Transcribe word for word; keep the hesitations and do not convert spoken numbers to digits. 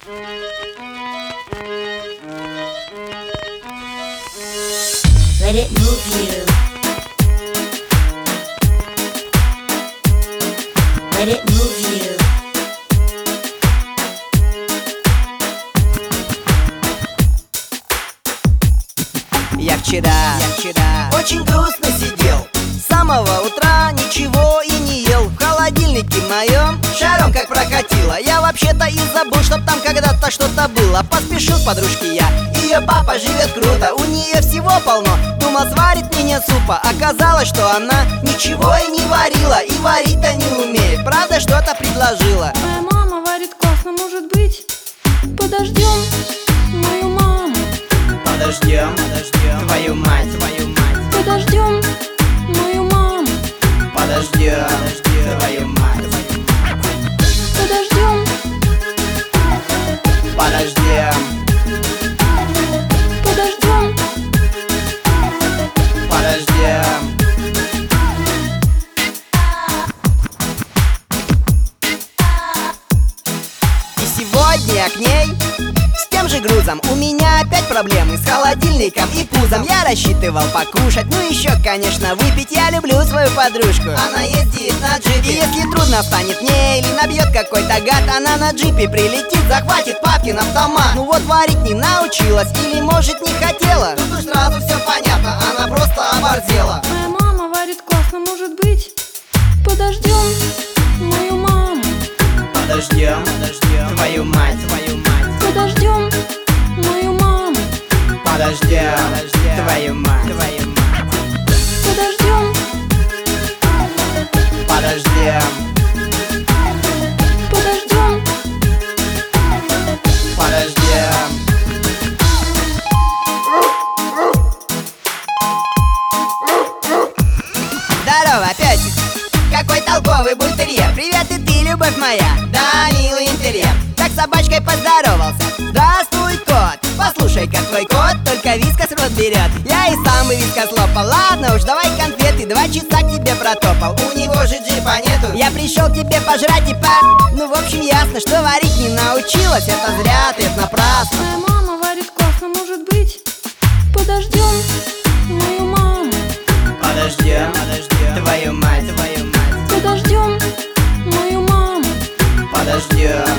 Let it move you. Let it move you. Я вчера, я вчера очень грустно сидел. С самого утра ничего и не ел. В холодильнике моем шаром как прокатило. Я вообще-то и забыл, чтоб там когда-то что-то было. Поспешил к подружке я, ее папа живет круто. У нее всего полно, думал сварит мне супа. Оказалось, что она ничего и не варила. И варить-то не умеет, правда что-то предложила. Моя мама варит классно, может быть, подождем мою маму. Подождем, подождем твою мать, твою мать. Подождем мою маму. Подождем, подождем твою мать. Подождем. Подождем. Подождем. Подождем. И сегодня я к ней с тем же грузом. У меня опять проблемы с холодильником и пузом. Я рассчитывал покушать, ну еще, конечно, выпить. Я люблю свою подружку, она ездит на джипе. И если трудно станет мне или набьет какой-то гад, она на джипе прилетит, захватит папкин автомат. Ну вот варить не научилась или может не хотела. Тут уж сразу все понятно, она просто оборзела. Моя мама варит классно, может быть, подождем мою маму. Подождем, подождем твою мать, твою мать. Подождем мою маму. Подождем, подождем твою мать, твою мать. Подождем. Подождем. Подождем. Подождем. Здорово, песик! Какой толковый бультерьер! Привет, и ты, любовь моя! Да, милый интерьер! Как с собачкой поздоровался! Здравствуй, кот! Послушай, как твой кот только вискас в рот берет. Я и сам бы вискас лопал. Ладно уж, давай конфеты, два часа к тебе протопал. У него же джипа нету. Я пришел к тебе пожрать и по... Ну, в общем, ясно, что варить не научилась. Это зря, ты, это напрасно. Моя мама варит классно, может быть, подождем мою маму. Подождем, подождем твою мать, твою мать. Подождем мою маму. Подождем.